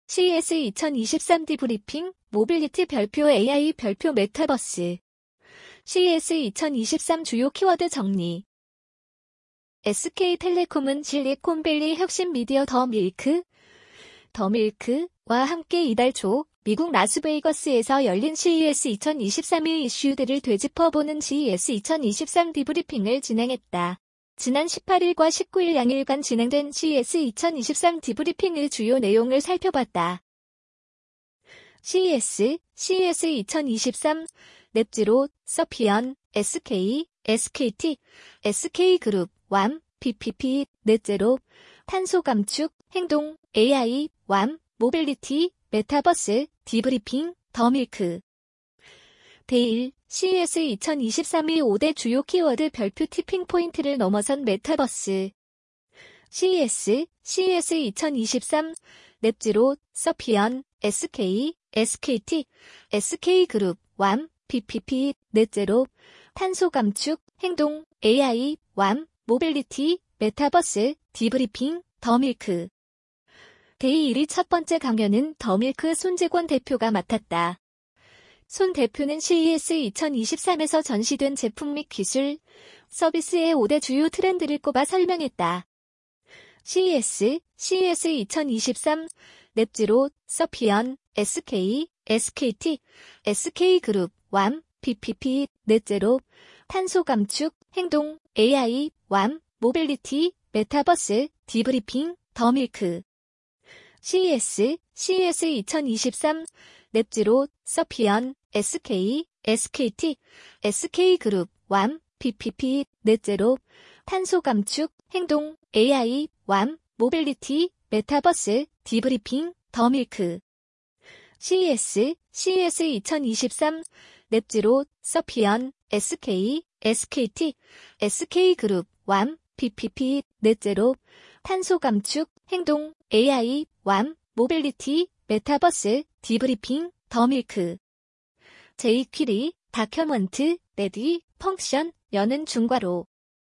CES 2023 디브리핑, 모빌리티 별표 AI 별표 메타버스. CES 2023 주요 키워드 정리. SK텔레콤은 실리콘밸리 혁신 미디어 더밀크와 함께 이달 초 미국 라스베이거스에서 열린 CES 2023의 이슈들을 되짚어보는 CES 2023 디브리핑을 진행했다. 지난 18일과 19일 양일간 진행된 CES 2023 디브리핑의 주요 내용을 살펴봤다. CES 2023, 넷지로, 서피언, SKT, SK그룹, 왬, PPP, 넷제로, 탄소 감축, 행동, AI, 왬, 모빌리티, 메타버스, 디브리핑, 더밀크. 대1, CES 2023의 5대 주요 키워드 별표 티핑 포인트를 넘어선 메타버스. CES 2023, 넷지로, 서피언, SKT, SK그룹, 왬, PPP, 넷제로, 탄소 감축, 행동, AI, 왬, 모빌리티, 메타버스, 디브리핑, 더밀크. 대1의 첫 번째 강연은 더밀크 손재권 대표가 맡았다. 손 대표는 CES 2023에서 전시된 제품 및 기술, 서비스의 5대 주요 트렌드를 꼽아 설명했다. CES 2023, 넷지로, 서피언, SKT, SK그룹, 왬, PPP, 넷제로, 탄소 감축, 행동, AI, 왬, 모빌리티, 메타버스, 디브리핑, 더밀크. CES 2023, 넷지로, 서피언, SKT, SK그룹, 왬, PPP, 넷제로, 탄소 감축, 행동, AI, 왬, 모빌리티, 메타버스, 디브리핑, 더밀크. CES 2023, 넷지로, 서피언, SKT, SK그룹, 왬, PPP, 넷제로, 탄소 감축, 행동, AI, 왬, 모빌리티, 메타버스, 디브리핑, 더밀크. J퀴리, 다큐먼트, 레디, 펑션, 여는 중괄호.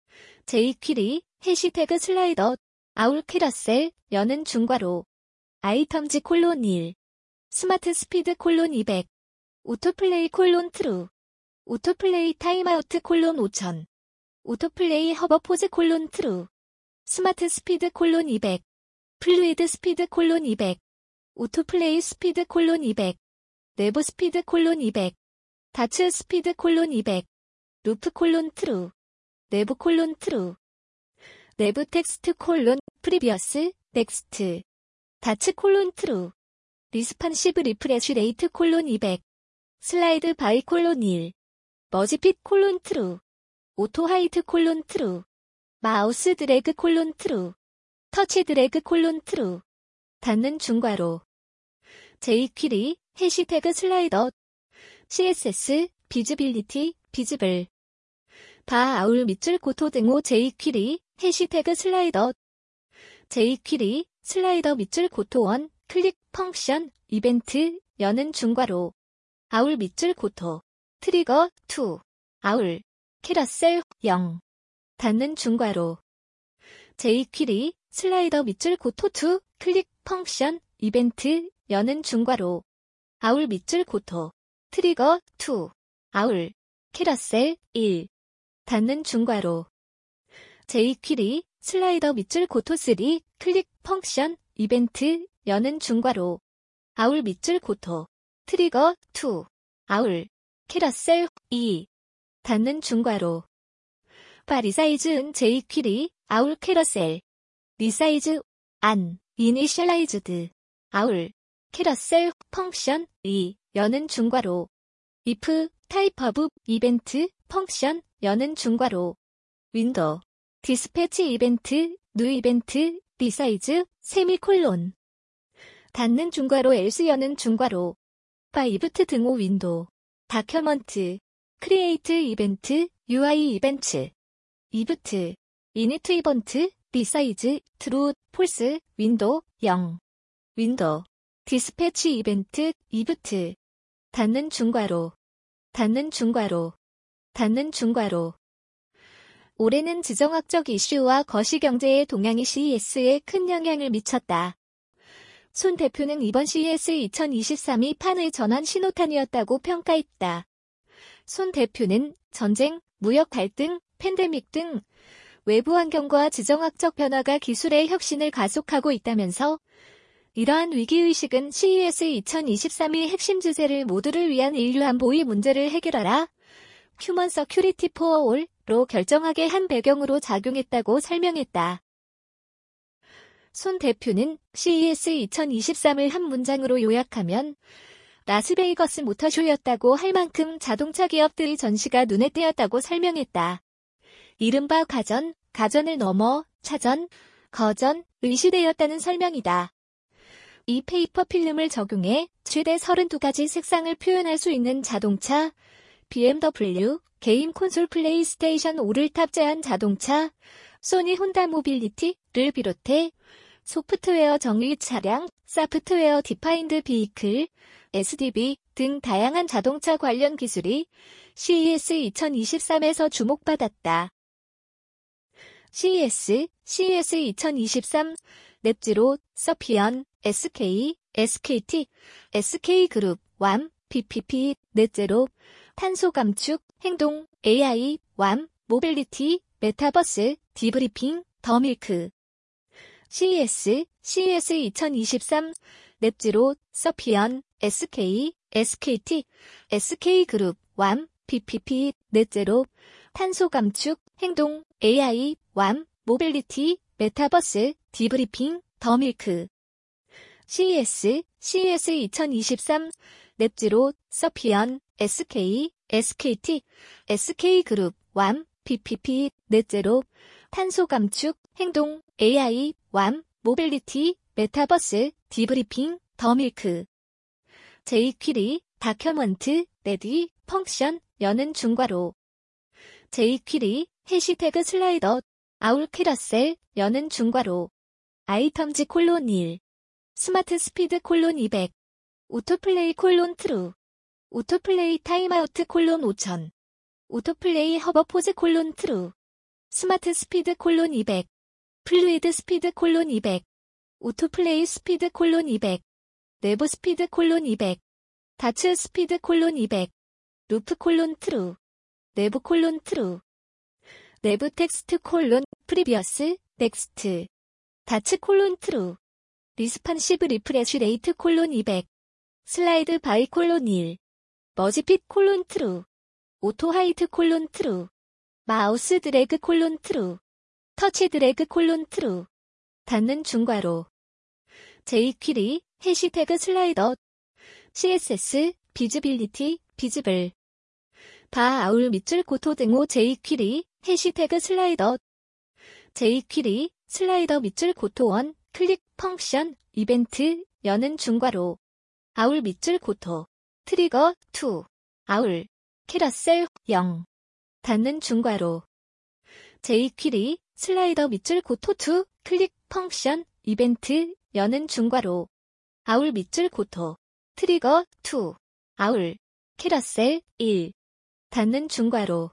J퀴리, 해시태그 슬라이더, 아울 캐러셀, 여는 중괄호. 아이텀즈 콜론 1. 스마트 스피드 콜론 200. 오토플레이 콜론 트루. 오토플레이 타임아우트 콜론 5000. 오토플레이 허버포즈 콜론 트루. 스마트 스피드 콜론 200. 플루이드 스피드 콜론 200. 오토플레이 스피드 콜론 200. 내부 스피드 콜론 200. 다츠 스피드 콜론 200. 루프 콜론 트루. 내부 콜론 트루. 내부 텍스트 콜론 프리비어스 넥스트. 다츠 콜론 트루. 리스판시브 리프레쉬 레이트 콜론 200. 슬라이드 바이 콜론 1. 머지핏 콜론 트루. 오토 하이트 콜론 트루. 마우스 드래그 콜론 트루. 터치 드래그 콜론 트루. 닫는 중괄호. J퀴리, 해시태그 슬라이더. CSS, 비즈빌리티, 비즈블. 바 아울 밑줄 고토 등호 J퀴리, 해시태그 슬라이더. J퀴리, 슬라이더 밑줄 고토 1, 클릭, 펑션, 이벤트, 여는 중괄호. 아울 밑줄 고토. 트리거, 2. 아울. 캐러셀, 0. 닫는 중괄호. J퀴리, 슬라이더 밑줄 고토 2, 클릭, 펑션, 이벤트, 여는 중괄호. 아울 밑줄 고토. 트리거, 2. 아울. 캐러셀, 1. 닫는 중괄호. J퀴리, 슬라이더 밑줄 고토 3, 클릭, 펑션, 이벤트, 여는 중괄호. 아울 밑줄 고토. 트리거, 2. 아울. 캐러셀, 2. 닫는 중괄호. 바 리사이즈은 J퀴리, 아울 캐러셀. 리사이즈, 안, 이니셜라이즈드. 아울. 캐러셀, 펑션, 2, 여는 중괄호. if, 타입 오브, 이벤트, 펑션, 여는 중괄호. 윈도우. 디스패치 이벤트, 뉴 이벤트, 리사이즈, 세미콜론. 닫는 중괄호 else 여는 중괄호. 바 이브트 등호 윈도우. 다큐먼트. 크리에이트 이벤트, UI 이벤트. 이브트. 이니트 이벤트, 리사이즈, 트루, 폴스, 윈도우, 0. 윈도우. 디스패치 이벤트, 이브트. 닫는 중괄호. 닫는 중괄호. 닫는 중괄호. 올해는 지정학적 이슈와 거시경제의 동향이 CES에 큰 영향을 미쳤다. 손 대표는 이번 CES 2023이 판의 전환 신호탄이었다고 평가했다. 손 대표는 전쟁, 무역 갈등, 팬데믹 등 외부 환경과 지정학적 변화가 기술의 혁신을 가속하고 있다면서 이러한 위기의식은 CES 2023의 핵심 주제를 모두를 위한 인류 안보의 문제를 해결하라. 휴먼 서큐리티 포어 올로 결정하게 한 배경으로 작용했다고 설명했다. 손 대표는 CES 2023을 한 문장으로 요약하면 라스베이거스 모터쇼였다고 할 만큼 자동차 기업들의 전시가 눈에 띄었다고 설명했다. 이른바 가전을 넘어 차전, 거전의 시대였다는 설명이다. 이 페이퍼 필름을 적용해 최대 32가지 색상을 표현할 수 있는 자동차, BMW, 게임 콘솔 플레이스테이션 5를 탑재한 자동차, 소니 혼다 모빌리티를 비롯해 소프트웨어 정의 차량, 사프트웨어 디파인드 비이클, SDV 등 다양한 자동차 관련 기술이 CES 2023에서 주목받았다. CES 2023 넷지로, 서피언, SK, SKT, SK그룹, 왬, PPP, 넷제로, 탄소 감축, 행동, AI, 왬, 모빌리티, 메타버스, 디브리핑, 더밀크. CES 2023 넷지로, 서피언, SK, SKT, SK그룹, 왬, PPP, 넷제로, 탄소 감축, 행동, AI, 왬, 모빌리티, 메타버스, 디브리핑, 더밀크. CES 2023 넷지로, 서피언, SK, SKT, SK그룹, 왬, PPP, 넷제로, 탄소 감축, 행동, AI, 왬, 모빌리티, 메타버스, 디브리핑, 더밀크. 제이퀴리, 다큐먼트, 레디, 펑션, 여는 중괄호. 제이퀴리, 해시태그 슬라이더, 아울 캐러셀, 여는 중괄호. 아이텀즈 콜론 1. 스마트 스피드 콜론 200. 오토플레이 콜론 트루. 오토플레이 타임아우트 콜론 5000. 오토플레이 허버포즈 콜론 트루. 스마트 스피드 콜론 200. 플루이드 스피드 콜론 200. 오토플레이 스피드 콜론 200. 내부 스피드 콜론 200. 다츠 스피드 콜론 200. 루프 콜론 트루. 내부 콜론 트루. 내부 텍스트 콜론 프리비어스 넥스트. 다츠 콜론 트루. 리스판시브 리프레쉬 레이트 콜론 200. 슬라이드 바이 콜론 1. 머지핏 콜론 트루. 오토 하이트 콜론 트루. 마우스 드래그 콜론 트루. 터치 드래그 콜론 트루. 닫는 중괄호. 제이퀴리, 해시태그 슬라이더. CSS, 비즈빌리티, 비즈블. 바 아울 밑줄 고토 등호 제이퀴리, 해시태그 슬라이더. 제이퀴리, 슬라이더 밑줄 고토 1, 클릭, 펑션, 이벤트, 여는 중괄호. 아울 밑줄 고토. 트리거, 2. 아울. 캐러셀, 0. 닫는 중괄호. 제이퀴리, 슬라이더 밑줄 고토 2, 클릭, 펑션, 이벤트, 여는 중괄호. 아울 밑줄 고토. 트리거, 2. 아울. 캐러셀, 1. 닫는 중괄호.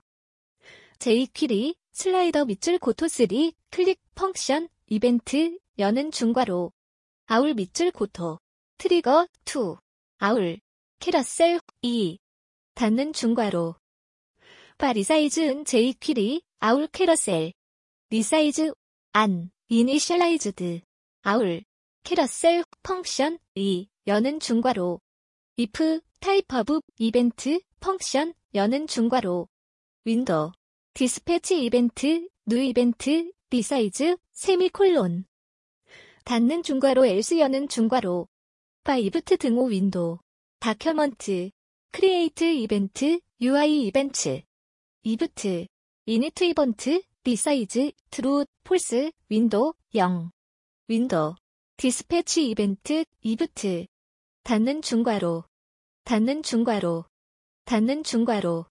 제이퀴리, 슬라이더 밑줄 고토 3, 클릭, 펑션, 이벤트, 여는 중괄호. 아울 밑줄 고토. 트리거, 2. 아울. 캐러셀, 2. 닫는 중괄호. 바 리사이즈은 제이퀴리, 아울 캐러셀. 리사이즈, 안, 이니셜라이즈드. 아울. 캐러셀, 펑션, 2. 여는 중괄호. if, 타입 오브, 이벤트, 펑션, 여는 중괄호. 윈도우. 디스패치 이벤트, 뉴 이벤트, 리사이즈, 세미콜론. 닫는 중괄호 else 여는 중괄호. 바 이브트 등호 윈도우. 다큐먼트. 크리에이트 이벤트, UI 이벤트. 이브트. 이니트 이번트, 리사이즈, 트루, 폴스, 윈도우, 0. 윈도우. 디스패치 이벤트, 이브트. 닫는 중괄호. 닫는 중괄호. 닫는 중괄호.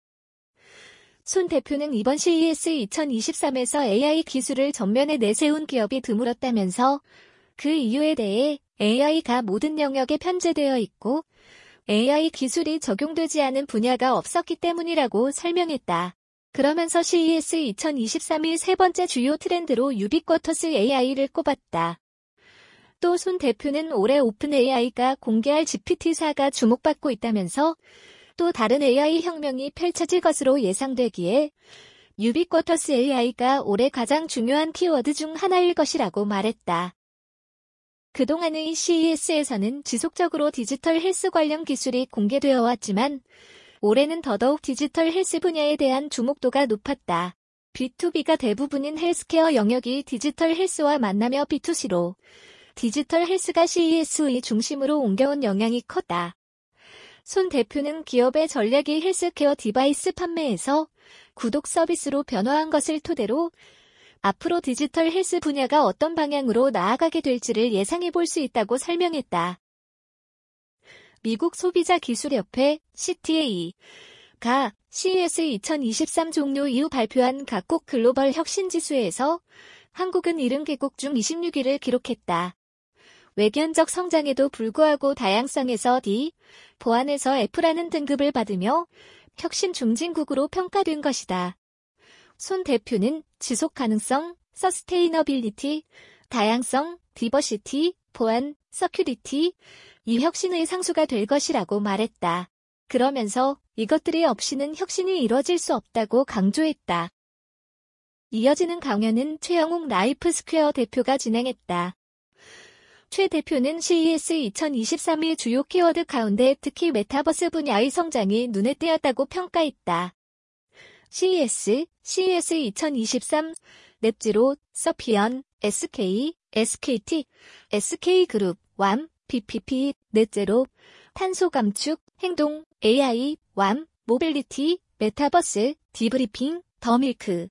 손 대표는 이번 CES 2023에서 AI 기술을 전면에 내세운 기업이 드물었다면서 그 이유에 대해 AI가 모든 영역에 편제되어 있고 AI 기술이 적용되지 않은 분야가 없었기 때문이라고 설명했다. 그러면서 CES 2023의 세 번째 주요 트렌드로 유비쿼터스 AI를 꼽았다. 또 손 대표는 올해 오픈AI가 공개할 GPT-4가 주목받고 있다면서 또 다른 AI 혁명이 펼쳐질 것으로 예상되기에 유비쿼터스 AI가 올해 가장 중요한 키워드 중 하나일 것이라고 말했다. 그동안의 CES에서는 지속적으로 디지털 헬스 관련 기술이 공개되어 왔지만 올해는 더더욱 디지털 헬스 분야에 대한 주목도가 높았다. B2B가 대부분인 헬스케어 영역이 디지털 헬스와 만나며 B2C로 디지털 헬스가 CES의 중심으로 옮겨온 영향이 컸다. 손 대표는 기업의 전략이 헬스케어 디바이스 판매에서 구독 서비스로 변화한 것을 토대로 앞으로 디지털 헬스 분야가 어떤 방향으로 나아가게 될지를 예상해 볼 수 있다고 설명했다. 미국 소비자기술협회 CTA가 CES 2023 종료 이후 발표한 각국 글로벌 혁신지수에서 한국은 70개국 중 26위를 기록했다. 외견적 성장에도 불구하고 다양성에서 D, 보안에서 F라는 등급을 받으며 혁신 중진국으로 평가된 것이다. 손 대표는 지속 가능성, 서스테이너빌리티, 다양성, 디버시티, 보안, 서큐리티, 이 혁신의 상수가 될 것이라고 말했다. 그러면서 이것들이 없이는 혁신이 이뤄질 수 없다고 강조했다. 이어지는 강연은 최영욱 라이프스퀘어 대표가 진행했다. 최 대표는 CES 2023의 주요 키워드 가운데 특히 메타버스 분야의 성장이 눈에 띄었다고 평가했다. CES 2023, 넷지로, 서피언, SK, SKT, SK그룹, 왬, PPP, 넷제로, 탄소 감축, 행동, AI, 왬, 모빌리티, 메타버스, 디브리핑, 더밀크.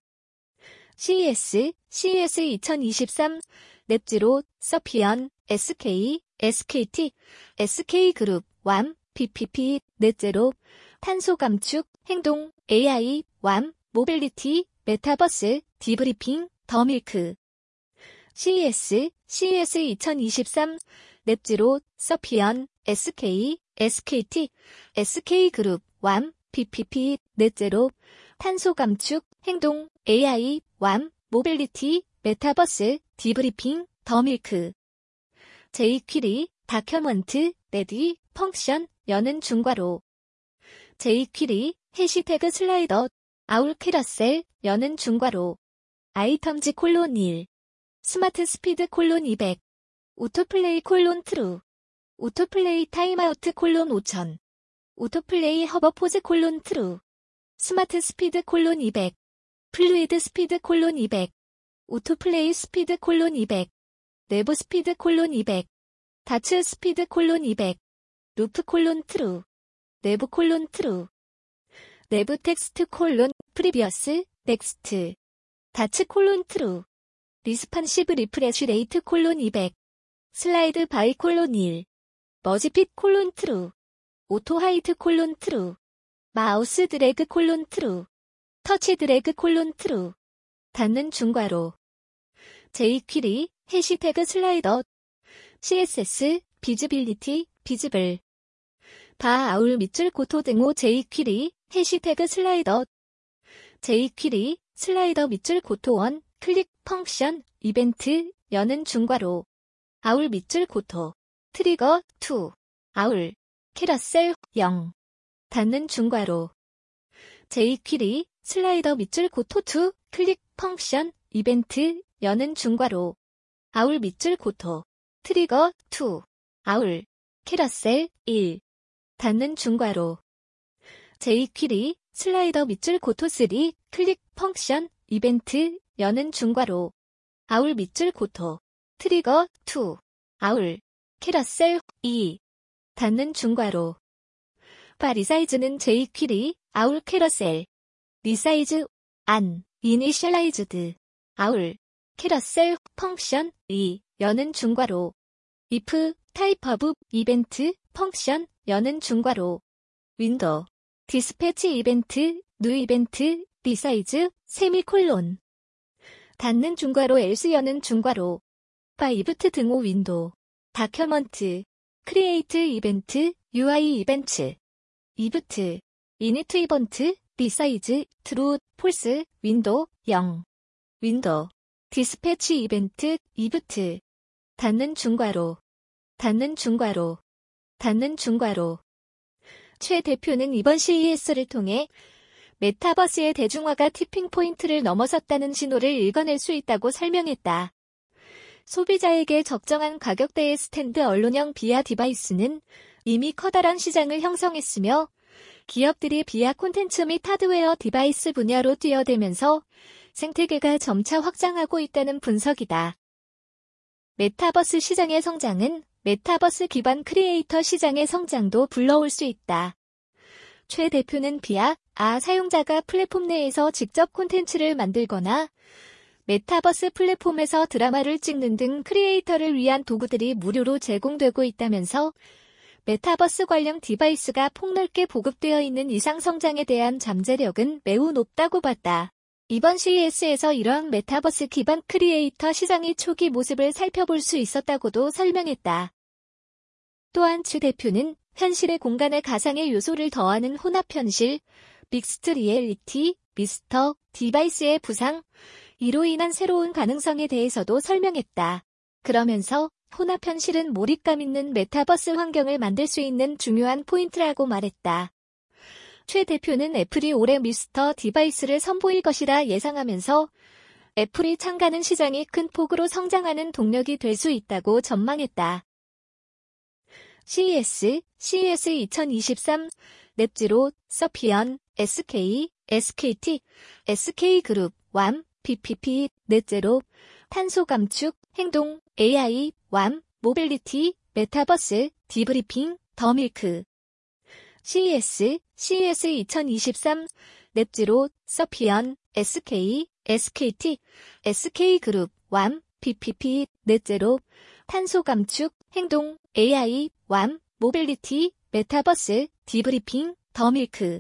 CES 2023, 넷지로, 서피언, SK, SKT, SK그룹, 왬, PPP, 넷제로, 탄소 감축, 행동, AI, 왬, 모빌리티, 메타버스, 디브리핑, 더밀크. CES 2023, 넷지로, 서피언, SK, SKT, SK그룹, 왬, PPP, 넷제로, 탄소 감축, 행동, AI, 왬, 모빌리티, 메타버스, 디브리핑, 더밀크. 제이퀴리, 다큐먼트, 레디, 펑션, 여는 중괄호. 제이퀴리, 해시태그 슬라이더, 아울 캐러셀, 여는 중괄호. 아이텀즈 콜론 1. 스마트 스피드 콜론 200. 오토플레이 콜론 트루. 오토플레이 타임아우트 콜론 5000. 오토플레이 허버포즈 콜론 트루. 스마트 스피드 콜론 200. 플루이드 스피드 콜론 200. 오토플레이 스피드 콜론 200. 내부 스피드 콜론 200. 다츠 스피드 콜론 200. 루프 콜론 트루. 내부 콜론 트루. 내부 텍스트 콜론 프리비어스 넥스트. 다츠 콜론 트루. 리스판시브 리프레쉬 레이트 콜론 200. 슬라이드 바이 콜론 1. 머지핏 콜론 트루. 오토 하이트 콜론 트루. 마우스 드래그 콜론 트루. 터치 드래그 콜론 트루. 닫는 중괄호. 제이퀴리, 해시태그 슬라이더. CSS, 비즈빌리티, 비즈블. 바 아울 밑줄 고토 등호 제이퀴리, 해시태그 슬라이더. 제이퀴리, 슬라이더 밑줄 고토 1, 클릭, 펑션, 이벤트, 여는 중괄호. 아울 밑줄 고토. 트리거, 2. 아울. 캐러셀, 0. 닫는 중괄호. 제이퀴리, 슬라이더 밑줄 고토 2, 클릭, 펑션, 이벤트, 여는 중괄호. 아울 밑줄 고토. 트리거, 2. 아울. 캐러셀, 1. 닫는 중괄호. 제이퀴리, 슬라이더 밑줄 고토 3, 클릭, 펑션, 이벤트, 여는 중괄호. 아울 밑줄 고토. 트리거, 2. 아울. 캐러셀, 2. 닫는 중괄호. 바 리사이즈는 제이퀴리, 아울 캐러셀. 리사이즈, 안, 이니셜라이즈드. 아울. 캐러셀, 펑션, 2. 여는 중괄호. if, 타입 오브, 이벤트, 펑션, 여는 중괄호. 윈도우. 디스패치 이벤트, 뉴 이벤트, 리사이즈, 세미콜론. 닫는 중괄호 else 여는 중괄호. 바 이브트 등호 윈도우. 다큐먼트. 크리에이트 이벤트, UI 이벤트. 이브트. 이니트 이벤트, 리사이즈, 트루, 폴스, 윈도우, 0. 윈도우. 디스패치 이벤트, 이브트. 닫는 중괄호, 닫는 중괄호, 닫는 중괄호. 최 대표는 이번 CES를 통해 메타버스의 대중화가 티핑 포인트를 넘어섰다는 신호를 읽어낼 수 있다고 설명했다. 소비자에게 적정한 가격대의 스탠드 언론형 VR 디바이스는 이미 커다란 시장을 형성했으며 기업들이 VR 콘텐츠 및 하드웨어 디바이스 분야로 뛰어들면서 생태계가 점차 확장하고 있다는 분석이다. 메타버스 시장의 성장은 메타버스 기반 크리에이터 시장의 성장도 불러올 수 있다. 최 대표는 VR 사용자가 플랫폼 내에서 직접 콘텐츠를 만들거나 메타버스 플랫폼에서 드라마를 찍는 등 크리에이터를 위한 도구들이 무료로 제공되고 있다면서 메타버스 관련 디바이스가 폭넓게 보급되어 있는 이상 성장에 대한 잠재력은 매우 높다고 봤다. 이번 CES에서 이러한 메타버스 기반 크리에이터 시장의 초기 모습을 살펴볼 수 있었다고도 설명했다. 또한 최 대표는 현실의 공간에 가상의 요소를 더하는 혼합현실, 믹스트 리얼리티, 미스터 디바이스의 부상, 이로 인한 새로운 가능성에 대해서도 설명했다. 그러면서 혼합현실은 몰입감 있는 메타버스 환경을 만들 수 있는 중요한 포인트라고 말했다. 최 대표는 애플이 올해 미스터 디바이스를 선보일 것이라 예상하면서 애플이 참가하는 시장이 큰 폭으로 성장하는 동력이 될 수 있다고 전망했다. CES 2023 넷지로, 서피언, SK, SKT, SK그룹, 왬, PPP, 넷제로, 탄소 감축, 행동, AI, 왬, 모빌리티, 메타버스, 디브리핑, 더밀크. CES 2023 넷지로, 서피언, SK, SKT, SK그룹, 왬, PPP, 넷제로, 탄소 감축, 행동, AI, 왬, 모빌리티, 메타버스, 디브리핑, 더밀크.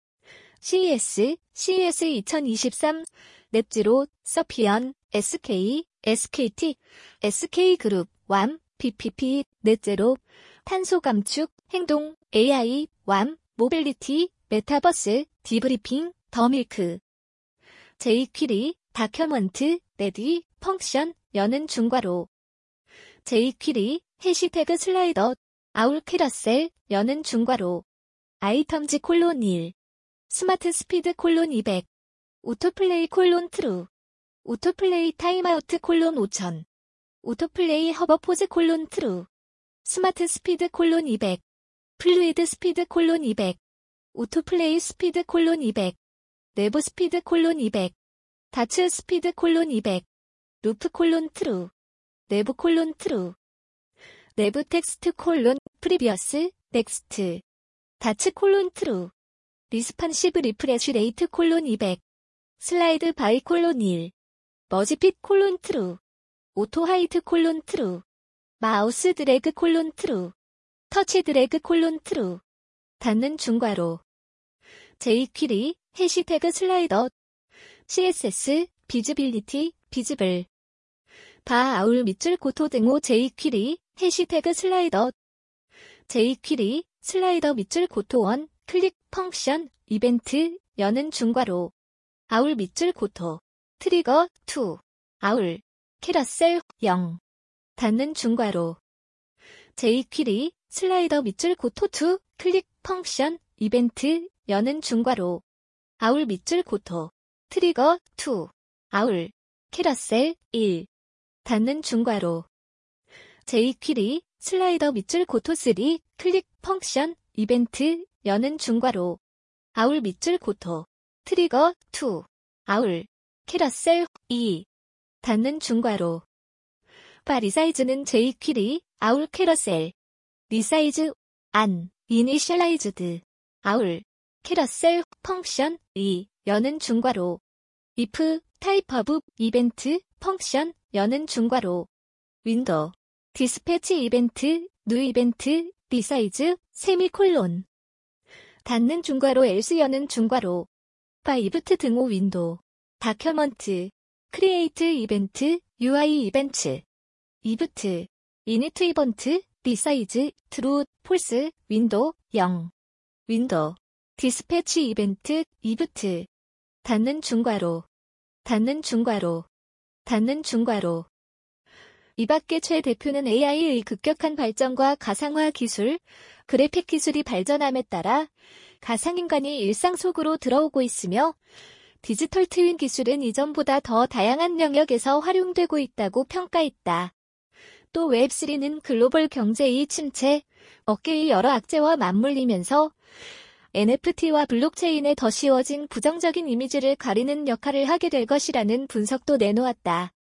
CES 2023 넷지로, 서피언, SK, SKT, SK그룹, 왬, PPP, 넷제로, 탄소 감축, 행동, AI, 왬, 모빌리티, 메타버스, 디브리핑, 더밀크. 제이퀴리, 다큐먼트, 레디, 펑션, 여는 중괄호. 제이퀴리, 해시태그 슬라이더, 아울 캐러셀, 여는 중괄호. 아이텀즈 콜론 1. 스마트 스피드 콜론 200. 오토플레이 콜론 트루. 오토플레이 타임아우트 콜론 5000. 오토플레이 허버포즈 콜론 트루. 스마트 스피드 콜론 200. 플루이드 스피드 콜론 200. 오토플레이 스피드 콜론 200. 내부 스피드 콜론 200. 다츠 스피드 콜론 200. 루프 콜론 트루. 내부 콜론 트루. 내부 텍스트 콜론 프리비어스 넥스트. 다츠 콜론 트루. 리스판시브 리프레쉬 레이트 콜론 200. 슬라이드 바이 콜론 1. 머지핏 콜론 트루. 오토 하이트 콜론 트루. 마우스 드래그 콜론 트루. 터치 드래그 콜론 트루. 닫는 중괄호. 제이퀴리, 해시태그 슬라이더. CSS, 비즈빌리티, 비즈블. 바 아울 밑줄 고토 등호 제이퀴리, 해시태그 슬라이더. 제이퀴리, 슬라이더 밑줄 고토 1, 클릭 펑션, 이벤트, 여는 중괄호. 아울 밑줄 고토. 트리거, 2. 아울. 캐러셀, 0. 닫는 중괄호. 제이퀴리, 슬라이더 밑줄 고토 2, 클릭 펑션, 이벤트, 여는 중괄호. 아울 밑줄 고토. 트리거, 2. 아울. 캐러셀, 1. 닫는 중괄호. 제이퀴리, 슬라이더 밑줄 고토 3, 클릭 펑션, 이벤트, 여는 중괄호. 아울 밑줄 고토. 트리거, 2. 아울. 캐러셀, 2. 닫는 중괄호. 바 리사이즈는 제이퀴리, 아울 캐러셀. 리사이즈, 안, 이니셜라이즈드. 아울. 캐러셀, 펑션, 2. 여는 중괄호. if, 타입 오브, 이벤트, 펑션, 여는 중괄호. 윈도우. 디스패치 이벤트, 뉴 이벤트, 리사이즈, 세미콜론. 닫는 중괄호 else 여는 중괄호. 바 이브트 등호 윈도우. 다큐먼트. 크리에이트 이벤트, UI 이벤트. 이브트. 이니트 이벤트, 리사이즈, 트루, 폴스, 윈도우, 0. 윈도우. 디스패치 이벤트, 이브트. 닫는 중괄호. 닫는 중괄호. 닫는 중괄호. 이 밖에 최 대표는 AI의 급격한 발전과 가상화 기술, 그래픽 기술이 발전함에 따라 가상인간이 일상 속으로 들어오고 있으며 디지털 트윈 기술은 이전보다 더 다양한 영역에서 활용되고 있다고 평가했다. 또 웹3는 글로벌 경제의 침체, 업계의 여러 악재와 맞물리면서 NFT와 블록체인에 더 씌워진 부정적인 이미지를 가리는 역할을 하게 될 것이라는 분석도 내놓았다.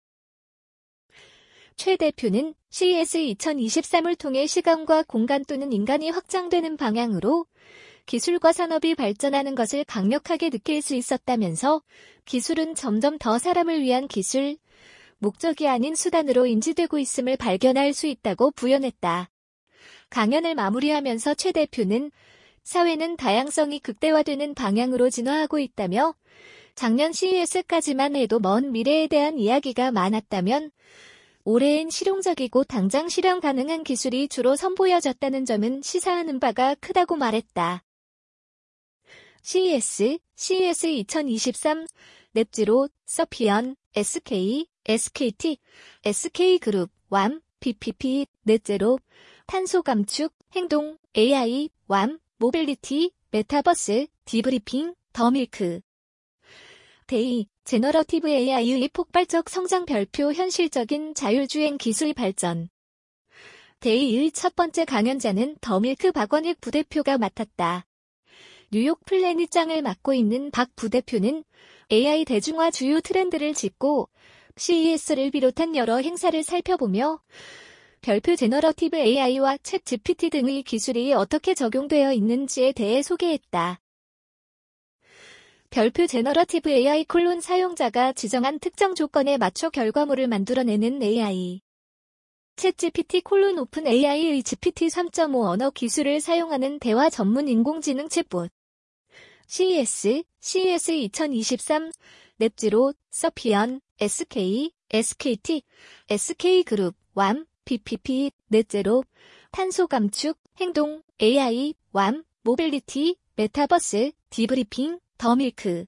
최 대표는 CES 2023을 통해 시간과 공간 또는 인간이 확장되는 방향으로 기술과 산업이 발전하는 것을 강력하게 느낄 수 있었다면서 기술은 점점 더 사람을 위한 기술, 목적이 아닌 수단으로 인지되고 있음을 발견할 수 있다고 부연했다. 강연을 마무리하면서 최 대표는 사회는 다양성이 극대화되는 방향으로 진화하고 있다며 작년 CES까지만 해도 먼 미래에 대한 이야기가 많았다면 올해엔 실용적이고 당장 실현 가능한 기술이 주로 선보여졌다는 점은 시사하는 바가 크다고 말했다. CES 2023, 넷지로, 서피언, SK, SKT, SK그룹, 왬, PPP, 넷제로, 탄소 감축, 행동, AI, 왬, 모빌리티, 메타버스, 디브리핑, 더밀크. 데이, 제너러티브 AI의 폭발적 성장 별표 현실적인 자율주행 기술 발전. 데이의 첫 번째 강연자는 더밀크 박원익 부대표가 맡았다. 뉴욕 플래닛장을 맡고 있는 박 부대표는 AI 대중화 주요 트렌드를 짚고 CES를 비롯한 여러 행사를 살펴보며 별표 제너러티브 AI와 챗 GPT 등의 기술이 어떻게 적용되어 있는지에 대해 소개했다. 별표 제너러티브 AI 콜론 사용자가 지정한 특정 조건에 맞춰 결과물을 만들어내는 AI. 챗 GPT 콜론 오픈 AI의 GPT 3.5 언어 기술을 사용하는 대화 전문 인공지능 챗봇. CES 2023, 넷지로, 서피언, SK, SKT, SK그룹, 왬, PPP, 넷제로, 탄소 감축, 행동, AI, 왬, 모빌리티, 메타버스, 디브리핑, 더밀크.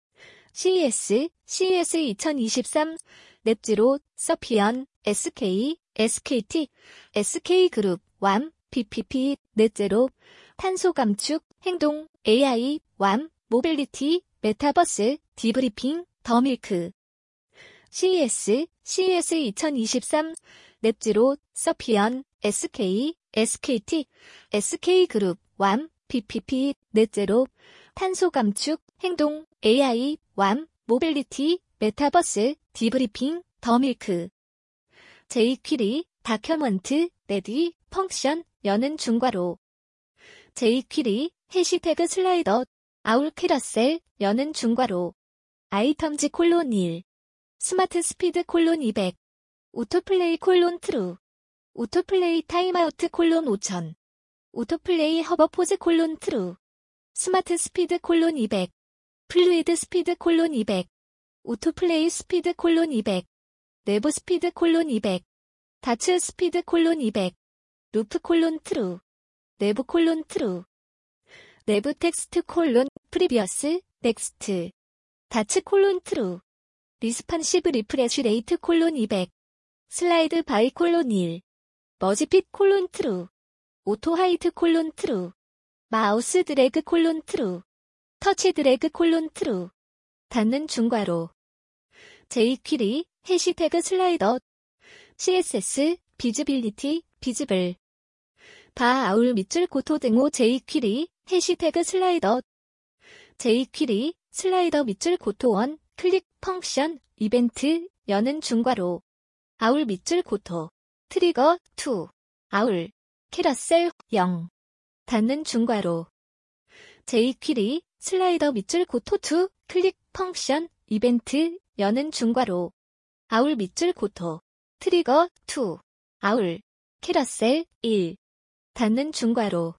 CES 2023, 넷지로, 서피언, SK, SKT, SK그룹, 왬, PPP, 넷제로, 탄소 감축, 행동, AI, 왬, 모빌리티, 메타버스, 디브리핑, 더밀크. CES 2023, 넷지로, 서피언, SK, SKT, SK그룹, 왬, PPP, 넷제로, 탄소 감축, 행동, AI, 왬, 모빌리티, 메타버스, 디브리핑, 더밀크. 제이퀴리, 다큐먼트, 레디, 펑션, 여는 중괄호. 제이퀴리, 해시태그 슬라이더, 아울 캐러셀, 여는 중괄호. 아이텀즈 콜론 1. 스마트 스피드 콜론 200. 오토플레이 콜론 트루. 오토플레이 타임아우트 콜론 5000. 오토플레이 허버포즈 콜론 트루. 스마트 스피드 콜론 200. 플루이드 스피드 콜론 200. 오토플레이 스피드 콜론 200. 내부 스피드 콜론 200. 다츠 스피드 콜론 200. 루프 콜론 트루. 내부 콜론 트루. 내부 텍스트 콜론 프리비어스 넥스트. 다츠 콜론 트루. 리스판시브 리프레쉬 레이트 콜론 200. 슬라이드 바이 콜론 1. 머지핏 콜론 트루. 오토 하이트 콜론 트루. 마우스 드래그 콜론 트루. 터치 드래그 콜론 트루. 닫는 중괄호. 제이퀴리, 해시태그 슬라이더. CSS, 비즈빌리티, 비즈블. 바 아울 밑줄 고토 등호 제이퀴리, 해시태그 슬라이더. 제이퀴리, 슬라이더 밑줄 고토 1, 클릭, 펑션, 이벤트, 여는 중괄호. 아울 밑줄 고토. 트리거, 2. 아울. 캐러셀, 0. 닫는 중괄호. 제이퀴리, 슬라이더 밑줄 고토 2, 클릭, 펑션, 이벤트, 여는 중괄호. 아울 밑줄 고토. 트리거, 2. 아울. 캐러셀, 1. 닫는 중괄호.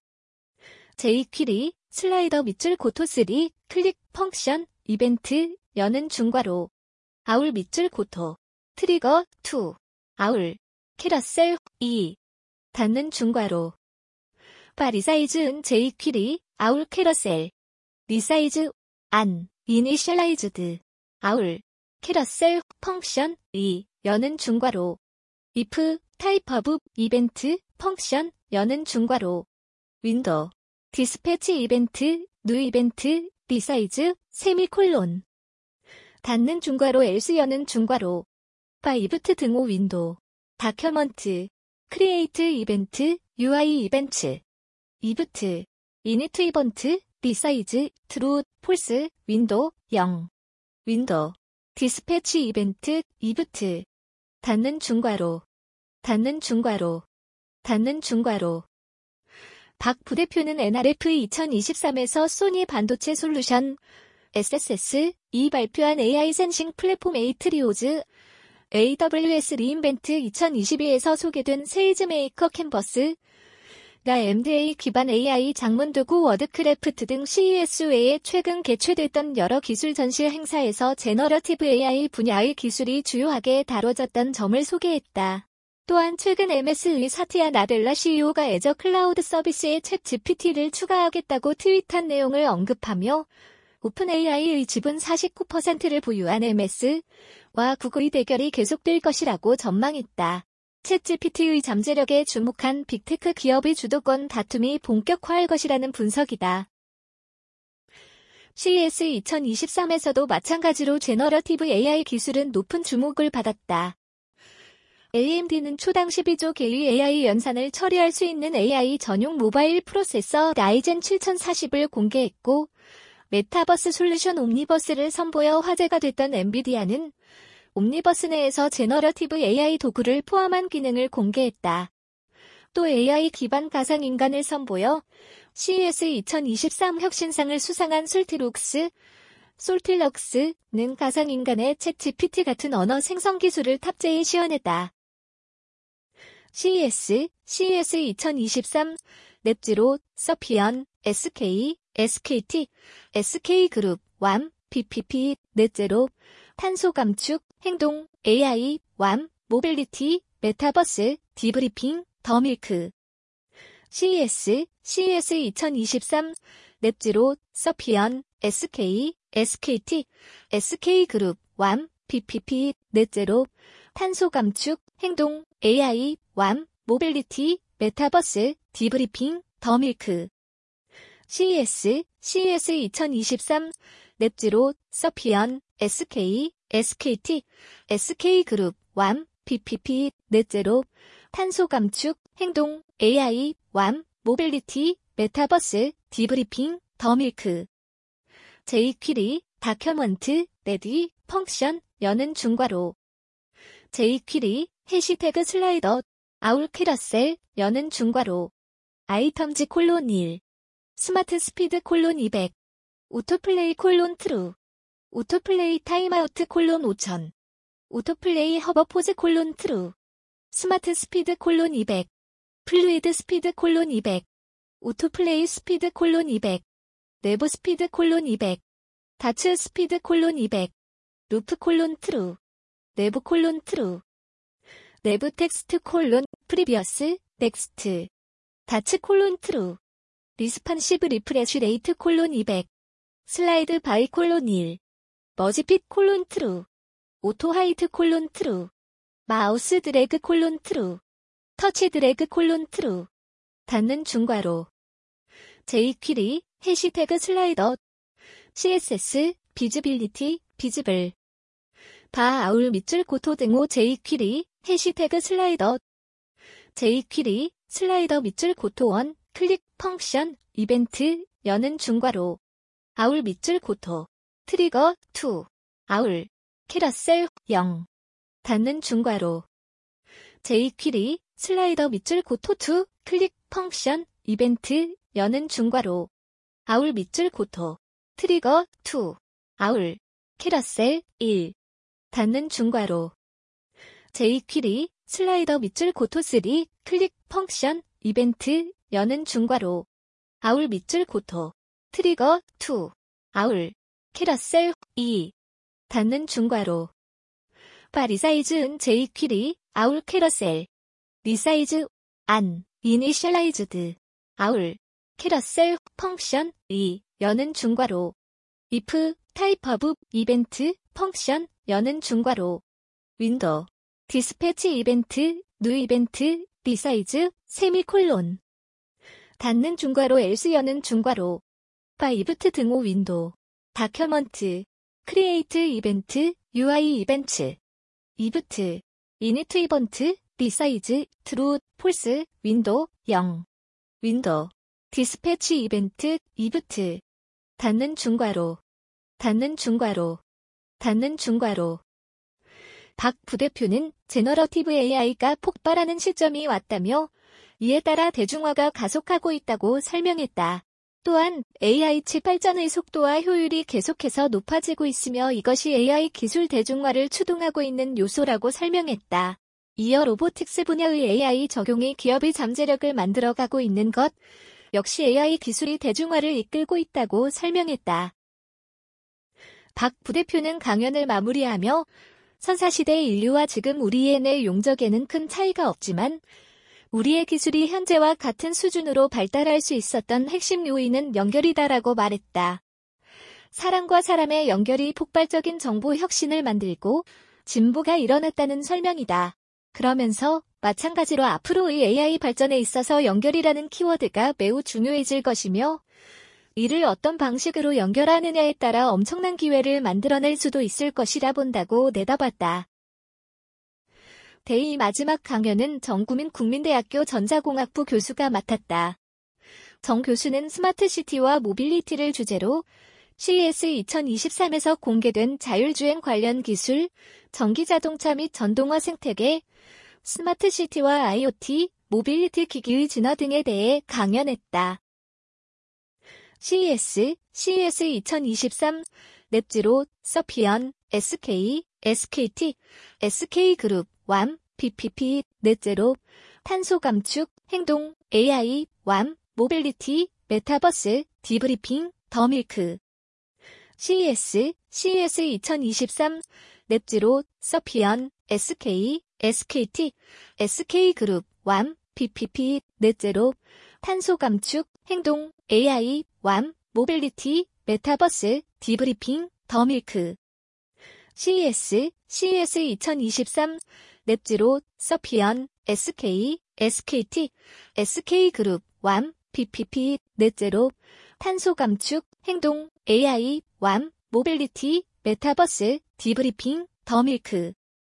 제이퀴리, 슬라이더 밑줄 고토 3, 클릭, 펑션, 이벤트, 여는 중괄호. 아울 밑줄 고토. 트리거, 2. 아울. 캐러셀, 2. 닫는 중괄호. 바 리사이즈은 제이퀴리, 아울 캐러셀. 리사이즈, 안, 이니셜라이즈드. 아울. 캐러셀, 펑션, 2. 여는 중괄호. if, type of, 이벤트, 펑션, 여는 중괄호. 윈도우. 디스패치 이벤트, new 이벤트, resize, 세미콜론. 닫는 중괄호 else 여는 중괄호. private 등호 윈도우. 다큐먼트. create 이벤트, UI 이벤트. 이브트. init 이벤트, resize, true, false, 윈도우, 0. 윈도우. 디스패치 이벤트, 이브트. 닫는 중괄호. 닫는 중괄호. 닫는 중괄호. 박 부대표는 NRF 2023에서 소니 반도체 솔루션 SSS 이 발표한 AI 센싱 플랫폼 에이트리오즈 AWS 리인벤트 2022에서 소개된 세이즈메이커 캔버스 가 MDA 기반 AI 장문 도구 워드크래프트 등 CES 외에 최근 개최됐던 여러 기술 전시 행사에서 제너러티브 AI 분야의 기술이 주요하게 다뤄졌던 점을 소개했다. 또한 최근 MS의 사티아 나델라 CEO가 애저 클라우드 서비스에 챗 GPT를 추가하겠다고 트윗한 내용을 언급하며 오픈AI의 지분 49%를 보유한 MS와 구글의 대결이 계속될 것이라고 전망했다. 챗 GPT의 잠재력에 주목한 빅테크 기업의 주도권 다툼이 본격화할 것이라는 분석이다. CES 2023에서도 마찬가지로 제너러티브 AI 기술은 높은 주목을 받았다. AMD는 초당 12조 개의 AI 연산을 처리할 수 있는 AI 전용 모바일 프로세서 라이젠 7040을 공개했고 메타버스 솔루션 옴니버스를 선보여 화제가 됐던 엔비디아는 옴니버스 내에서 제너러티브 AI 도구를 포함한 기능을 공개했다. 또 AI 기반 가상인간을 선보여 CES 2023 혁신상을 수상한 솔틸럭스는 가상인간의 챗 GPT 같은 언어 생성 기술을 탑재해 시연했다. CES 2023 넷지로, 서피언, SK, SKT, SK그룹, 왬, PPP, 넷제로, 탄소 감축, 행동, AI, 왬, 모빌리티, 메타버스, 디브리핑, 더밀크. CES 2023 넷지로, 서피언, SK, SKT, SK그룹, 왬, PPP, 넷제로, 탄소 감축, 행동, AI, 왬, 모빌리티, 메타버스, 디브리핑, 더밀크. CES 2023 넷지로, 서피언, SK, SKT, SK그룹, 왬, PPP, 넷제로, 탄소 감축, 행동, AI, 왬, 모빌리티, 메타버스, 디브리핑, 더밀크. jQuery, 다큐먼트, 레디, 펑션, 여는 중괄호. jQuery, 해시태그 슬라이더, 아울 캐러셀, 여는 중괄호. 아이템즈 콜론 1. 스마트 스피드 콜론 200. 오토플레이 콜론 트루. 오토플레이 타임아우트 콜론 5000. 오토플레이 허버포즈 콜론 트루. 스마트 스피드 콜론 200. 플루이드 스피드 콜론 200. 오토플레이 스피드 콜론 200. 내부 스피드 콜론 200. 다츠 스피드 콜론 200. 루프 콜론 트루. 내부 콜론 트루. 내부 텍스트 콜론 프리비어스 넥스트. 다츠 콜론 트루. 리스판시브 리프레쉬 레이트 콜론 200. 슬라이드 바이 콜론 1. 머지핏 콜론 트루. 오토 하이트 콜론 트루. 마우스 드래그 콜론 트루. 터치 드래그 콜론 트루. 닫는 중괄호. jQuery, 해시태그 슬라이더. CSS, 비즈빌리티, 비즈블. 바 아울 밑줄 고토 등호 jQuery, 해시태그 슬라이더. jQuery, 슬라이더 밑줄 고토 1, 클릭, 펑션, 이벤트, 여는 중괄호. 아울 밑줄 고토. 트리거, 2. 아울. 캐러셀, 0. 닫는 중괄호. jQuery, 슬라이더 밑줄 고토 2, 클릭, 펑션, 이벤트, 여는 중괄호. 아울 밑줄 고토. 트리거, 2. 아울. 캐러셀, 1. 닫는 중괄호. jQuery, 슬라이더 밑줄 고토 3, 클릭, 펑션, 이벤트, 여는 중괄호. 아울 밑줄 고토. 트리거, 2. 아울. 캐러셀, 2. 닫는 중괄호. 리사이즈은 jQuery, 아울 캐러셀. 리사이즈, 안, 이니셜라이즈드. 아울. 캐러셀, 펑션, 2. 여는 중괄호. if, 타입 of, 이벤트, 펑션, 여는 중괄호. 윈도우. 디스패치 이벤트, 뉴 이벤트, 리사이즈, 세미콜론. 닫는 중괄호 else 여는 중괄호. 파이브트 등호 윈도. 다큐먼트. 크리에이트 이벤트, UI 이벤트. 이브트. 이니트 이번트, 리사이즈, 트루, 폴스, 윈도, 0. 윈도. 디스패치 이벤트, 이브트. 닫는 중괄호. 닫는 중괄호. 닫는 중괄호. 박 부대표는 제너러티브 AI가 폭발하는 시점이 왔다며 이에 따라 대중화가 가속하고 있다고 설명했다. 또한 AI 칩 발전의 속도와 효율이 계속해서 높아지고 있으며 이것이 AI 기술 대중화를 추동하고 있는 요소라고 설명했다. 이어 로보틱스 분야의 AI 적용이 기업의 잠재력을 만들어가고 있는 것 역시 AI 기술이 대중화를 이끌고 있다고 설명했다. 박 부대표는 강연을 마무리하며 선사시대의 인류와 지금 우리의 내 용적에는 큰 차이가 없지만 우리의 기술이 현재와 같은 수준으로 발달할 수 있었던 핵심 요인은 연결이다라고 말했다. 사람과 사람의 연결이 폭발적인 정보 혁신을 만들고 진보가 일어났다는 설명이다. 그러면서 마찬가지로 앞으로의 AI 발전에 있어서 연결이라는 키워드가 매우 중요해질 것이며 이를 어떤 방식으로 연결하느냐에 따라 엄청난 기회를 만들어낼 수도 있을 것이라 본다고 내다봤다. 데이 마지막 강연은 정구민 국민대학교 전자공학부 교수가 맡았다. 정 교수는 스마트시티와 모빌리티를 주제로 CES 2023에서 공개된 자율주행 관련 기술, 전기자동차 및 전동화 생태계, 스마트시티와 IoT, 모빌리티 기기의 진화 등에 대해 강연했다. CES 2023, 넷지로, 서피언, SK, SKT, SK그룹, 왬, PPP, 넷제로, 탄소 감축, 행동, AI, 왬, 모빌리티, 메타버스, 디브리핑, 더밀크. CES 2023, 넷지로, 서피언, SK, SKT, SK그룹, 왬, PPP, 넷제로, 탄소 감축, 행동, AI, 왬, 모빌리티, 메타버스, 디브리핑, 더밀크. CES 2023, 넷지로, 서피언, SK, SKT, SK그룹, 왬, PPP, 넷제로, 탄소 감축, 행동, AI, 왬, 모빌리티, 메타버스, 디브리핑, 더밀크.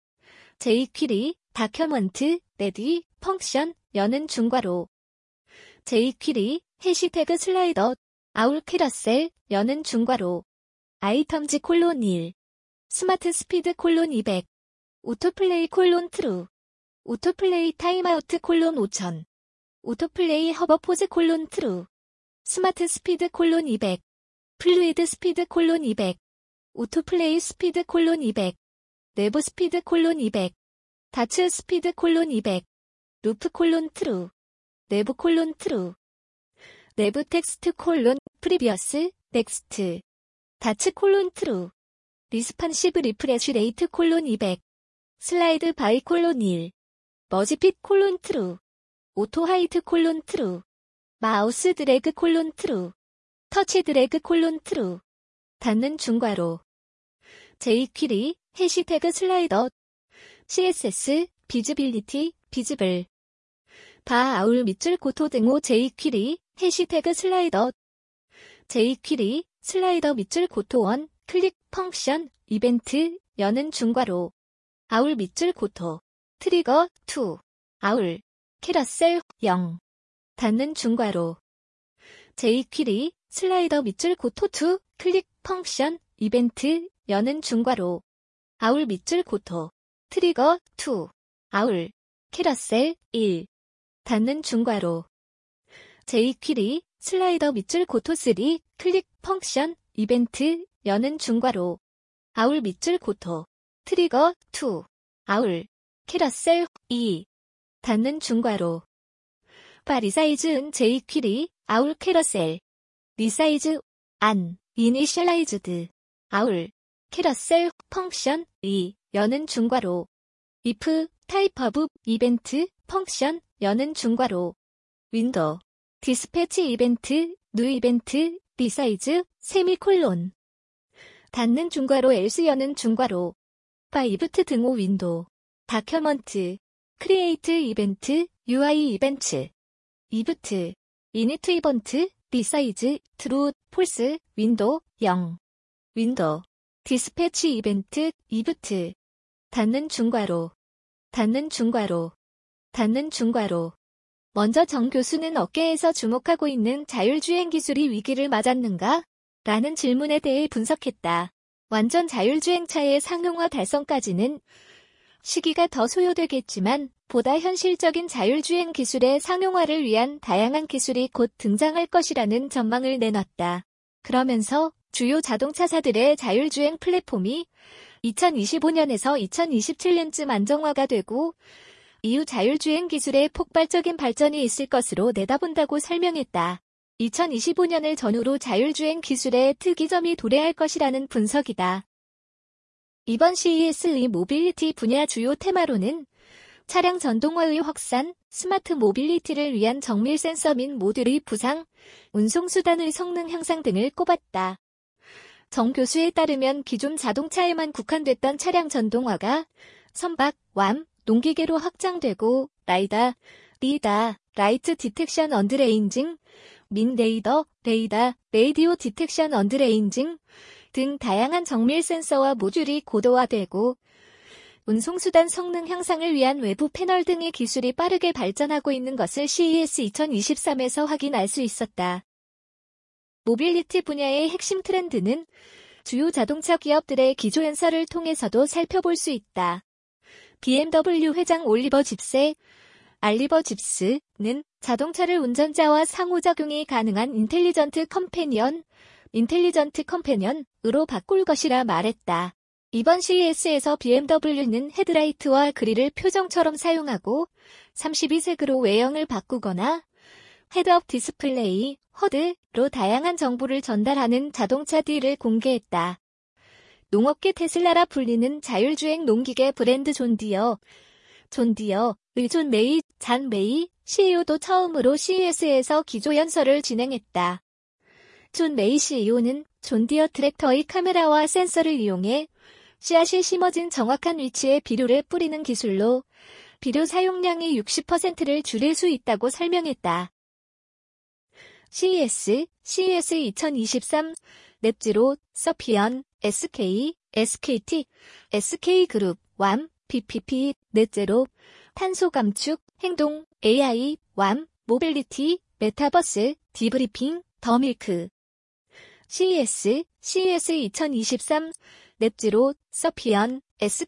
제이퀴리, 다큐먼트, 레디, 펑션, 여는 중괄호. 제이퀴리, 해시태그 슬라이더, 아울 캐러셀, 여는 중괄호. 아이텀즈 콜론 1. 스마트 스피드 콜론 200. 오토플레이 콜론 트루. 오토플레이 타임아우트 콜론 5000. 오토플레이 허버포즈 콜론 트루. 스마트 스피드 콜론 200. 플루이드 스피드 콜론 200. 오토플레이 스피드 콜론 200. 내부 스피드 콜론 200. 다츠 스피드 콜론 200. 루프 콜론 트루. 내부 콜론 트루. 내부 텍스트 콜론 프리비어스 넥스트. 다츠 콜론 트루. 리스판시브 리프레쉬 레이트 콜론 200. 슬라이드 바이 콜론 1. 머지핏 콜론 트루. 오토 하이트 콜론 트루. 마우스 드래그 콜론 트루. 터치 드래그 콜론 트루. 닫는 중괄호. 제이퀴리, 해시태그 슬라이더. CSS, 비즈빌리티, 비즈블. 바 아울 밑줄 고토 등호 제이퀴리, 해시태그 슬라이더. 제이퀴리, 슬라이더 밑줄 고토 1, 클릭 펑션, 이벤트, 여는 중괄호. 아울 밑줄 고토. 트리거, 2. 아울. 캐러셀, 0. 닫는 중괄호. 제이퀴리, 슬라이더 밑줄 고토 2, 클릭 펑션, 이벤트, 여는 중괄호. 아울 밑줄 고토. 트리거, 2. 아울. 캐러셀, 1. 닫는 중괄호. 제이퀴리, 슬라이더 밑줄 고토 3, 클릭 펑션, 이벤트, 여는 중괄호. 아울 밑줄 고토. 트리거, 2. 아울. 캐러셀, 2. 닫는 중괄호. 바 리사이즈은 제이퀴리, 아울 캐러셀. 리사이즈, 안, 이니셜라이즈드. 아울. 캐러셀, 펑션, 2. 여는 중괄호. if, 타입 오브, 이벤트, 펑션, 여는 중괄호. 윈도우. 디스패치 이벤트, 뉴 이벤트, 리사이즈, 세미콜론. 닫는 중괄호 else 여는 중괄호. 파이브트 등호 윈도우. 다큐먼트, 크리에이트 이벤트, UI 이벤트, 이브트, 이니트 이벤트, 리사이즈, 트루, 폴스, 윈도, 0, 윈도, 디스패치 이벤트, 이브트, 닫는 중괄호, 닫는 중괄호, 닫는 중괄호. 먼저 정 교수는 업계에서 주목하고 있는 자율주행 기술이 위기를 맞았는가? 라는 질문에 대해 분석했다. 완전 자율주행차의 상용화 달성까지는 시기가 더 소요되겠지만 보다 현실적인 자율주행 기술의 상용화를 위한 다양한 기술이 곧 등장할 것이라는 전망을 내놨다. 그러면서 주요 자동차사들의 자율주행 플랫폼이 2025년에서 2027년쯤 안정화가 되고 이후 자율주행 기술의 폭발적인 발전이 있을 것으로 내다본다고 설명했다. 2025년을 전후로 자율주행 기술의 특이점이 도래할 것이라는 분석이다. 이번 CES 모빌리티 분야 주요 테마로는 차량 전동화의 확산, 스마트 모빌리티를 위한 정밀 센서 및 모듈의 부상, 운송수단의 성능 향상 등을 꼽았다. 정 교수에 따르면 기존 자동차에만 국한됐던 차량 전동화가 선박, 왬, 농기계로 확장되고 라이다, 리다, 라이트 디텍션 언드 레인징, 민 레이더, 레이다, 레이디오 디텍션 언드 레인징 등 다양한 정밀 센서와 모듈이 고도화되고 운송수단 성능 향상을 위한 외부 패널 등의 기술이 빠르게 발전하고 있는 것을 CES 2023에서 확인할 수 있었다. 모빌리티 분야의 핵심 트렌드는 주요 자동차 기업들의 기조연설을 통해서도 살펴볼 수 있다. BMW 회장 올리버 집스, 알리버 집스는 자동차를 운전자와 상호작용이 가능한 인텔리전트 컴패니언으로 바꿀 것이라 말했다. 이번 CES에서 BMW는 헤드라이트와 그릴을 표정처럼 사용하고 32색으로 외형을 바꾸거나 헤드업 디스플레이, 허드로 다양한 정보를 전달하는 자동차 D를 공개했다. 농업계 테슬라라 불리는 자율주행 농기계 브랜드 존디어의 잔 메이 CEO도 처음으로 CES에서 기조연설을 진행했다. 존 메이 CEO는 존디어 트랙터의 카메라와 센서를 이용해 씨앗이 심어진 정확한 위치에 비료를 뿌리는 기술로 비료 사용량의 60%를 줄일 수 있다고 설명했다. CES 2023 넷지로, 서피언, SKT, SK그룹, 왬, PPP, 넷제로, 탄소 감축, 행동, AI, 왬, 모빌리티, 메타버스, 디브리핑, 더밀크. CES 2023 넷지로, 서피언,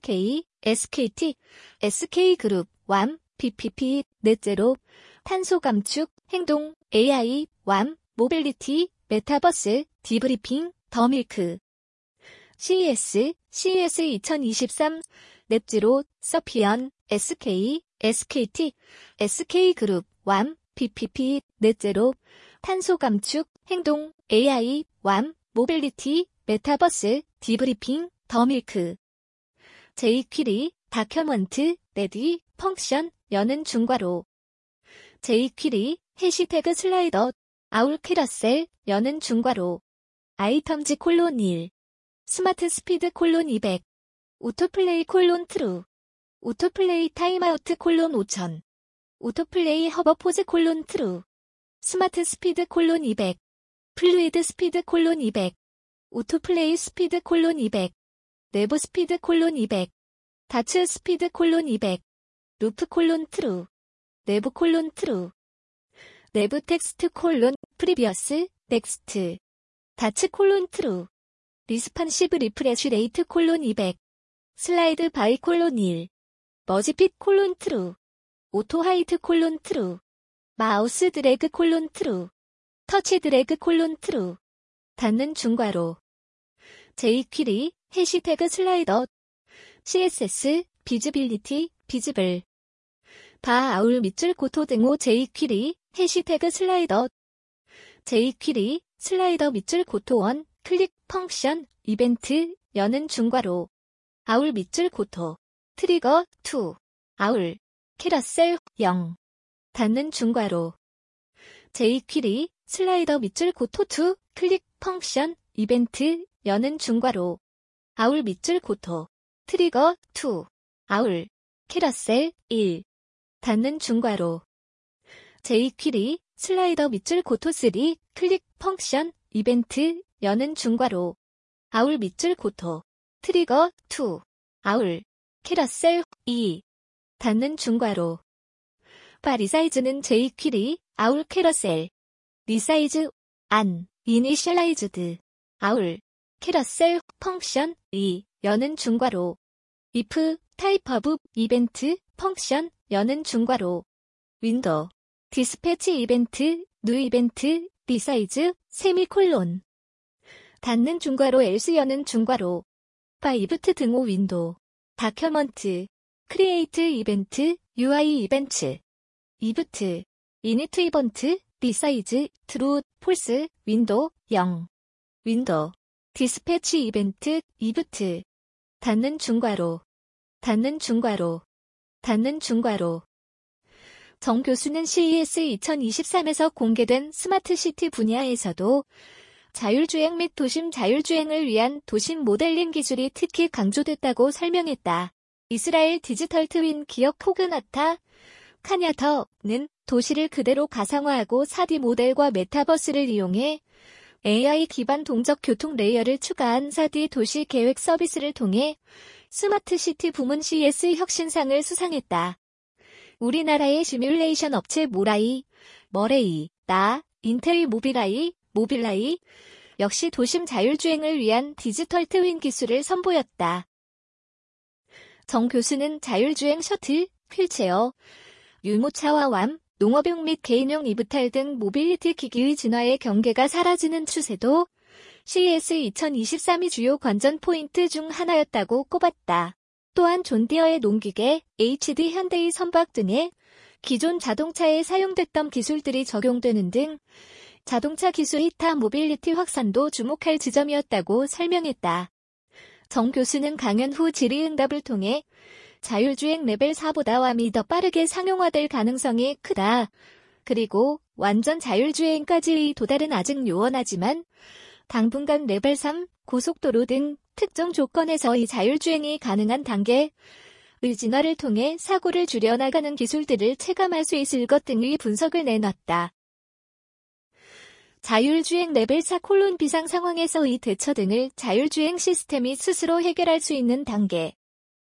SKT, SK그룹, 왬, PPP, 넷제로, 탄소 감축, 행동, AI, 왬, 모빌리티, 메타버스, 디브리핑, 더밀크. CES 2023 넷지로, 서피언, SKT, SK그룹, 왬, PPP, 넷제로, 탄소 감축, 행동, AI, 왬, 모빌리티, 메타버스, 디브리핑, 더밀크. 제이퀴리, 다큐먼트, 레디, 펑션, 여는 중괄호. 제이퀴리, 해시태그 슬라이더, 아울 캐러셀, 여는 중괄호. 아이텀즈 콜론 1. 스마트 스피드 콜론 200. 오토플레이 콜론 트루. 오토플레이 타임아우트 콜론 5000. 오토플레이 허버포즈 콜론 트루. 스마트 스피드 콜론 200. 플루이드 스피드 콜론 200. 오토플레이 스피드 콜론 200. 내부 스피드 콜론 200. 다츠 스피드 콜론 200. 루프 콜론 트루. 내부 콜론 트루. 내부 텍스트 콜론 프리비어스 넥스트. 다츠 콜론 트루. 리스판시브 리프레쉬 레이트 콜론 200. 슬라이드 바이 콜론 1. 머지핏 콜론 트루. 오토 하이트 콜론 트루. 마우스 드래그 콜론 트루. 터치 드래그 콜론 트루. 닫는 중괄호. 제이퀴리, 해시태그 슬라이더. CSS, 비즈빌리티, 비즈블. 바 아울 밑줄 고토 등호 제이퀴리, 해시태그 슬라이더. 제이퀴리, 슬라이더 밑줄 고토 1, 클릭, 펑션, 이벤트, 여는 중괄호. 아울 밑줄 고토. 트리거, 2. 아울. 캐러셀, 0. 닫는 중괄호. 제이퀴리, 슬라이더 밑줄 고토 2, 클릭, 펑션, 이벤트, 여는 중괄호. 아울 밑줄 고토. 트리거, 2. 아울. 캐러셀 1. 닫는 중괄호 jQuery, 슬라이더 밑줄 고토 3, 클릭 펑션, 이벤트, 여는 중괄호 아울 밑줄 고토, 트리거 2, 아울, 캐러셀 2. 닫는 중괄호 리사이즈는 jQuery, 아울 캐러셀, 리사이즈, 안, 이니셜라이즈드, 아울, 캐러셀, 펑션, 2, 여는 중괄호 if, 타입 오브, 이벤트, 펑션, 여는 중괄호 윈도우, 디스패치 이벤트, 뉴 이벤트, 리사이즈, 세미콜론 닫는 중괄호 else 여는 중괄호 이브트 등호 윈도우, 다큐먼트, 크리에이트 이벤트, UI 이벤트 이브트, 이니트 이번트, 리사이즈, 트루, 폴스, 윈도우, 0 윈도우, 디스패치 이벤트, 이브트 닫는 중괄호 닫는 중괄호 닫는 중괄호 정 교수는 CES 2023에서 공개된 스마트시티 분야에서도 자율주행 및 도심 자율주행을 위한 도심 모델링 기술이 특히 강조됐다고 설명했다. 이스라엘 디지털 트윈 기업 코그나타 카냐터는 도시를 그대로 가상화하고 4D 모델과 메타버스를 이용해 AI 기반 동적 교통 레이어를 추가한 4D 도시 계획 서비스를 통해 스마트시티 부문 CES 혁신상을 수상했다. 우리나라의 시뮬레이션 업체 머레이, 인텔 모빌라이 역시 도심 자율주행을 위한 디지털 트윈 기술을 선보였다. 정 교수는 자율주행 셔틀, 휠체어, 유모차와 왬, 농업용 및 개인용 이브탈 등 모빌리티 기기의 진화의 경계가 사라지는 추세도 CES 2023이 주요 관전 포인트 중 하나였다고 꼽았다. 또한 존디어의 농기계, HD 현대의 선박 등의 기존 자동차에 사용됐던 기술들이 적용되는 등 자동차 기술의 타 모빌리티 확산도 주목할 지점이었다고 설명했다. 정 교수는 강연 후 질의응답을 통해 자율주행 레벨 4보다 왬이 더 빠르게 상용화될 가능성이 크다. 그리고 완전 자율주행까지의 도달은 아직 요원하지만 당분간 레벨 3, 고속도로 등 특정 조건에서의 자율주행이 가능한 단계의 진화를 통해 사고를 줄여나가는 기술들을 체감할 수 있을 것 등의 분석을 내놨다. 자율주행 레벨 4 비상 상황에서의 대처 등을 자율주행 시스템이 스스로 해결할 수 있는 단계